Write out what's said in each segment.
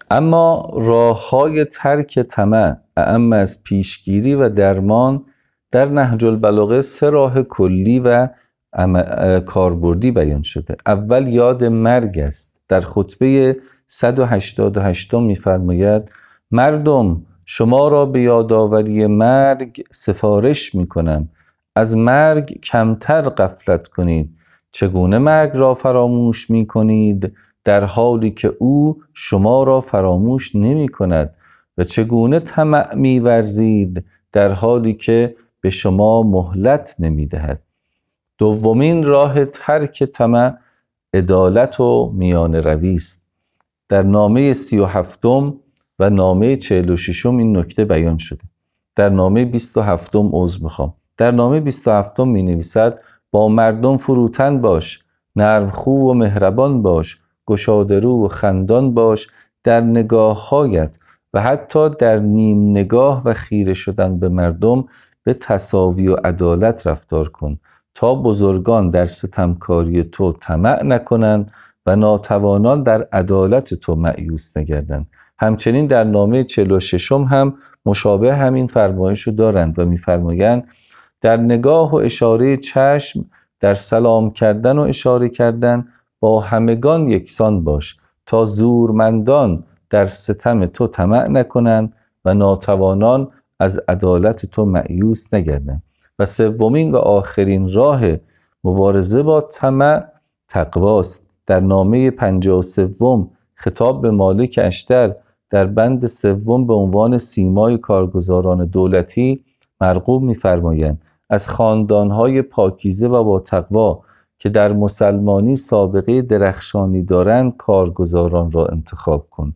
اما راه‌های ترک طمع اعم از پیشگیری و درمان در نهج البلاغه 3 راه کلی و کاربردی بیان شده. اول یاد مرگ است. در خطبه 188 می‌فرماید مردم شما را به یادآوری مرگ سفارش می‌کنم، از مرگ کمتر غفلت کنید. چگونه مرگ را فراموش می‌کنید در حالی که او شما را فراموش نمی‌کند و چگونه طمع می‌ورزید در حالی که به شما مهلت نمی‌دهد. دومین راه ترک طمع عدالت و میانه روی است. در نامه 37 و نامه 46 این نکته بیان شده. در نامه 27 در نامه 27 می نویسد با مردم فروتن باش، نرم خو و مهربان باش، گشاده رو و خندان باش در نگاه‌هایت و حتی در نیم نگاه و خیره شدن به مردم به تساوی و عدالت رفتار کن تا بزرگان در ستمکاری تو طمع نکنند و ناتوانان در عدالت تو مأیوس نگردند. همچنین در نامه 46 هم مشابه همین فرمایش رو دارند و می‌فرمایند در نگاه و اشاره چشم، در سلام کردن و اشاره کردن با همگان یکسان باش تا زورمندان در ستم تو طمع نکنند و ناتوانان از عدالت تو مأیوس نگردند. و سومین و آخرین راه مبارزه با طمع تقواست. در نامه 53 خطاب به مالک اشتر در بند 3 به عنوان سیمای کارگزاران دولتی مرغوب می‌فرمایند از خاندان‌های پاکیزه و با تقوا که در مسلمانی سابقه درخشانی دارند کارگزاران را انتخاب کن،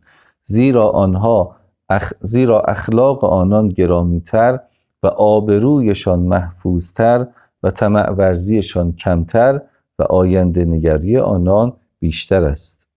زیرا اخلاق آنان گرامی‌تر و آبرویشان محفوظتر و طمع ورزیشان کمتر و آینده نگری آنان بیشتر است.